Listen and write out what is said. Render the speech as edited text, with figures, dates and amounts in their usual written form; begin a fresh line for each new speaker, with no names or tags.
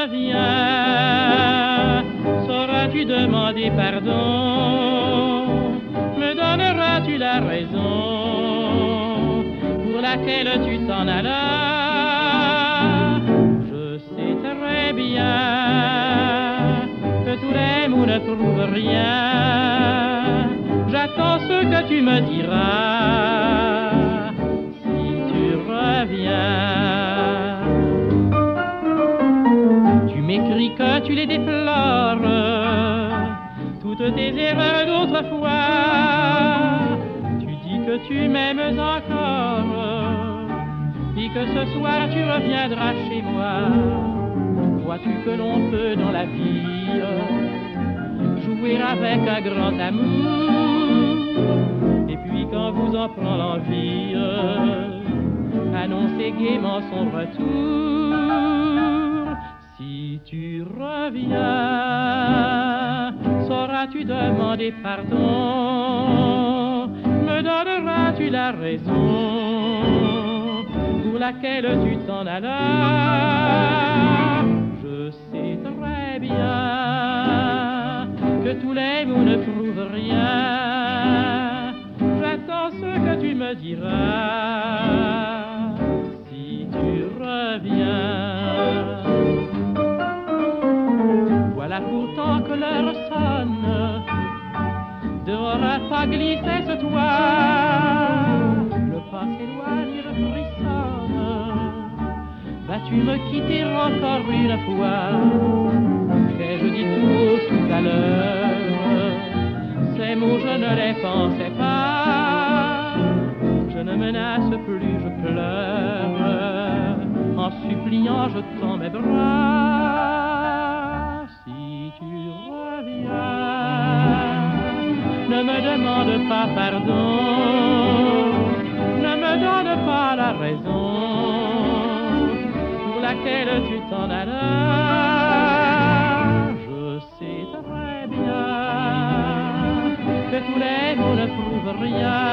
reviens, sauras-tu demander pardon? Me donneras-tu la raison pour laquelle tu t'en allas? Je sais très bien que tous les mots ne prouvent rien. J'attends ce que tu me diras si tu reviens. Tu m'écris que tu les déplores, toutes tes erreurs d'autrefois. Tu dis que tu m'aimes encore et que ce soir tu reviendras chez moi. Vois-tu que l'on peut dans la vie jouer avec un grand amour, et puis quand vous en prend l'envie, annoncer gaiement son retour. Si tu reviens, sauras-tu demander pardon? Me donneras-tu la raison pour laquelle tu t'en allas? Je sais très bien que tous les mots ne prouvent rien. J'attends ce que tu me diras si tu reviens. Voilà pourtant que l'heure sonne, dehors un pas glissait ce toit. Le pas s'éloigne, je frissonne. Vas-tu me quitter encore une fois? Qu'ai-je dit tout haut tout à l'heure? Ces mots je ne les pensais pas. Je ne menace plus, je pleure. En suppliant, je tends mes bras. Si tu reviens, ne me demande pas pardon, ne me donne pas la raison pour laquelle tu t'en allas. Je sais très bien que tous les mots ne prouvent rien.